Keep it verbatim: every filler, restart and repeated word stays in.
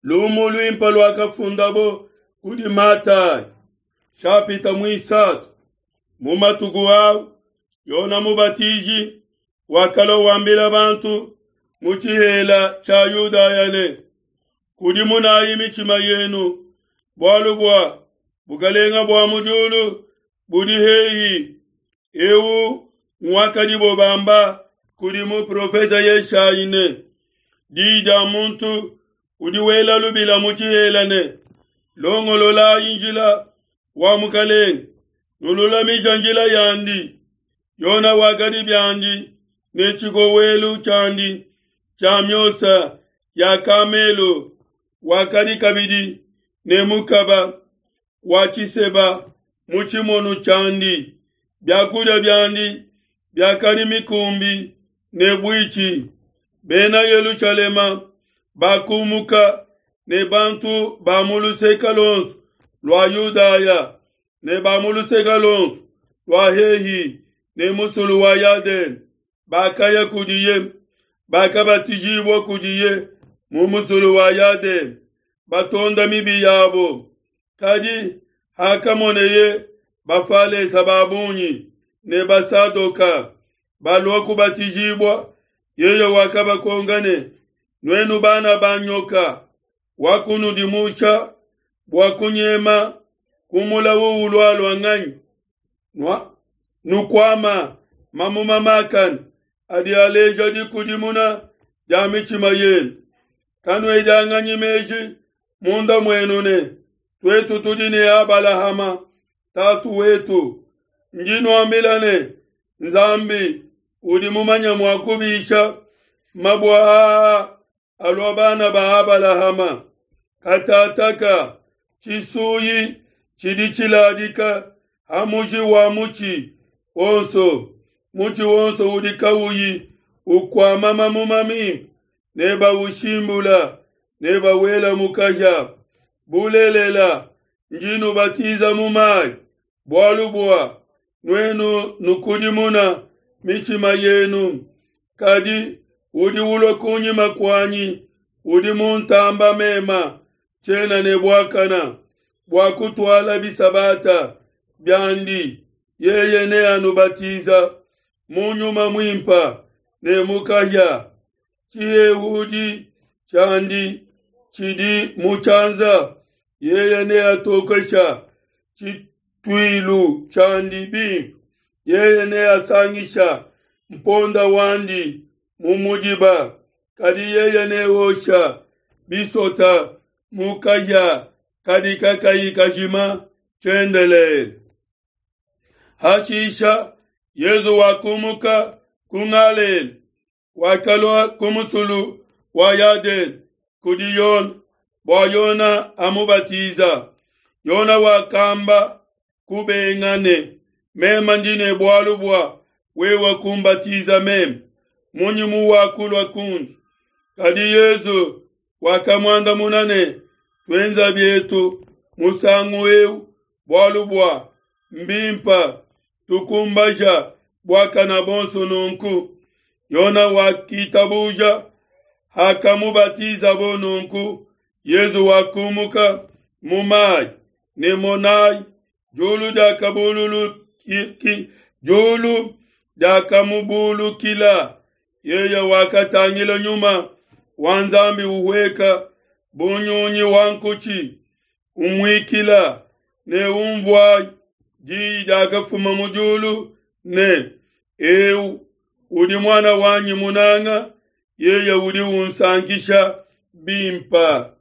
lumu lwimpa lwakafundabo kudi Matayo shapita mwisatu mumatugu wawu Yona mubatiji wakalo wambila bantu muchihela cha Yudayane kudi munayi michima yenu bwalu bwa bukalenga bwa mujulu budi heyi ewu mwakadi bobamba kudi mu profeta Yeshayine dida muntu kudi wela lubila muchihelane longolola injila wa mukalenga nulula mijanjila yandi Yona wakadi byandi nechiko welu chandi chamyosa ya kamelo wakadi kabidi nemukaba wachiseba muchimonu chandi byakuda byandi byakari mikumbi nebwichi bena Yerusalema bakumuka ne bantu bamuluseka lonsu lwa Yudaya ne bamuluseka lonsu lwa hehi ne musulu wa Yaden bakaya kudiye bakabatijibwa kudiye mu musulu wa Yaden batonda mibi yabo kadi hakamoneye bafale sababunyi ne basadoka balwoku batijibwa yeyo wakaba kongane nwenu bana banyoka wakunu dimucha wakunyema kumula uulwalo anganyi nwa nukwama mamuma makan adi aleja di kudimuna jamichima yen kanwe janganyi meji munda mwenune twetu tudine abalahama tatu wetu njino ambilane nzambi udimumanya mwakubisha mabwa alwabana bahabalahama katataka chisuyi chidichiladika hamuji wa muchi onso muchi onso udikawuyi ukwa mumami neba ushimbula neba wela mukasha bulelela njinu batiza mumai bwalubwa nwenu nukudimuna michima yenu kadi udi ulo kunyi makwanyi udi muntamba mema chena ne bwakana bwakutwala bisabata byandi yeye ne anubatiza munyuma mwimpa ne mukaya chiye udi chandi chidi muchanza yeye ne atokasha chitwilu chandi bi yeye ne asangisha mponda wandi mumujiba kadi yeye ne osha bisota mukaya kadi kakayi kajima chendele hashisha yezu wakumuka kungalel wakalwa kumusulu wa Yaden kudi yon bwa Yona amubatiza Yona wakamba kubengane mema ndine bwalubwa wewa kumbatiza mem munyimu wakulwa kundi kadi Yezu wakamwanda munane twenza byetu musangu weu bwalubwa mbimpa tukumbaja bwakana bonso nunku Yona wakitabuja hakamubatiza bonunku Yezu wakumuka mumai nemonai julu dakabululu ki julu dakamubulu kila yeye wakatangila nyuma wanzambi uweka bunyunyi wankuchi umwikila ne umvwa ji dakafuma mujulu ne eu udi mwana wanyi munanga yeye udi unsankisha bimpa